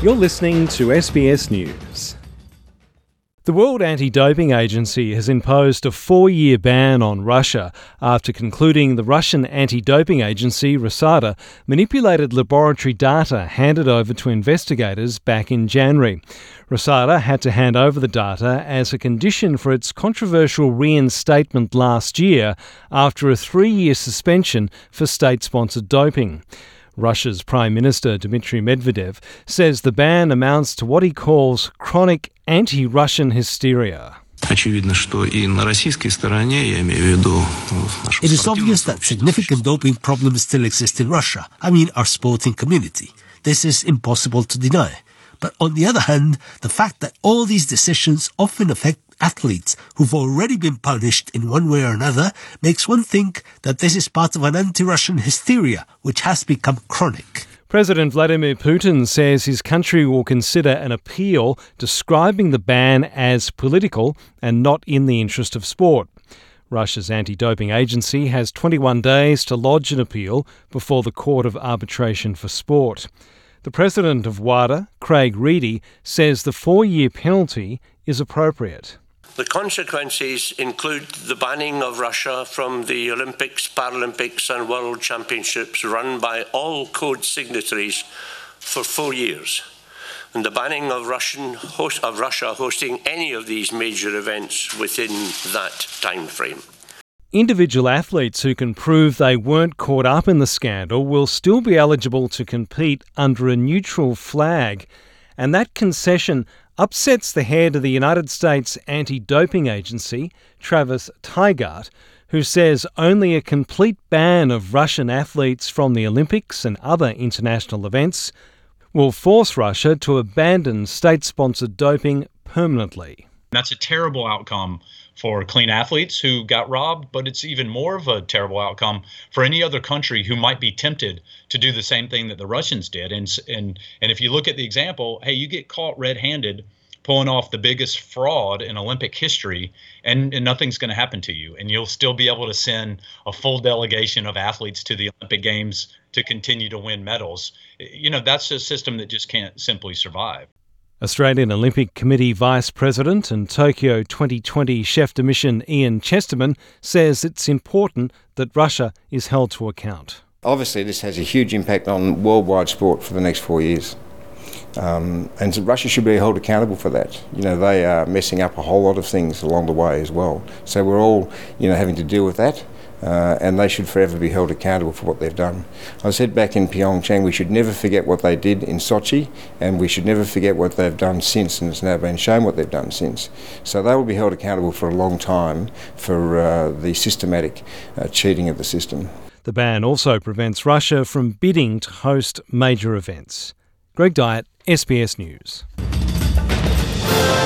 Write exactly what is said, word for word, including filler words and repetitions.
You're listening to S B S News. The World Anti-Doping Agency has imposed a four-year ban on Russia after concluding the Russian anti-doping agency, RUSADA, manipulated laboratory data handed over to investigators back in January. RUSADA had to hand over the data as a condition for its controversial reinstatement last year after a three-year suspension for state-sponsored doping. Russia's Prime Minister Dmitry Medvedev says the ban amounts to what he calls chronic anti-Russian hysteria. It is obvious that significant doping problems still exist in Russia. I mean, our sporting community. This is impossible to deny. But on the other hand, the fact that all these decisions often affect athletes who've already been punished in one way or another makes one think that this is part of an anti-Russian hysteria which has become chronic. President Vladimir Putin says his country will consider an appeal describing the ban as political and not in the interest of sport. Russia's anti-doping agency has twenty-one days to lodge an appeal before the Court of Arbitration for Sport. The president of WADA, Craig Reedy, says the four-year penalty is appropriate. The consequences include the banning of Russia from the Olympics, Paralympics and World Championships run by all code signatories for four years, and the banning of, Russian host, of Russia hosting any of these major events within that time frame. Individual athletes who can prove they weren't caught up in the scandal will still be eligible to compete under a neutral flag, and that concession upsets the head of the United States Anti-Doping Agency, Travis Tygart, who says only a complete ban of Russian athletes from the Olympics and other international events will force Russia to abandon state-sponsored doping permanently. That's a terrible outcome for clean athletes who got robbed, but it's even more of a terrible outcome for any other country who might be tempted to do the same thing that the Russians did. And and and if you look at the example, hey, you get caught red-handed pulling off the biggest fraud in Olympic history, and, and nothing's going to happen to you. And you'll still be able to send a full delegation of athletes to the Olympic Games to continue to win medals. You know, that's a system that just can't simply survive. Australian Olympic Committee Vice President and Tokyo twenty twenty Chef de Mission Ian Chesterman says it's important that Russia is held to account. Obviously, this has a huge impact on worldwide sport for the next four years. Um, and Russia should be held accountable for that. You know, they are messing up a whole lot of things along the way as well. So we're all, you know, having to deal with that. Uh, and they should forever be held accountable for what they've done. I said back in Pyeongchang, we should never forget what they did in Sochi, and we should never forget what they've done since, and it's now been shown what they've done since. So they will be held accountable for a long time for uh, the systematic uh, cheating of the system. The ban also prevents Russia from bidding to host major events. Greg Dyett, S B S News.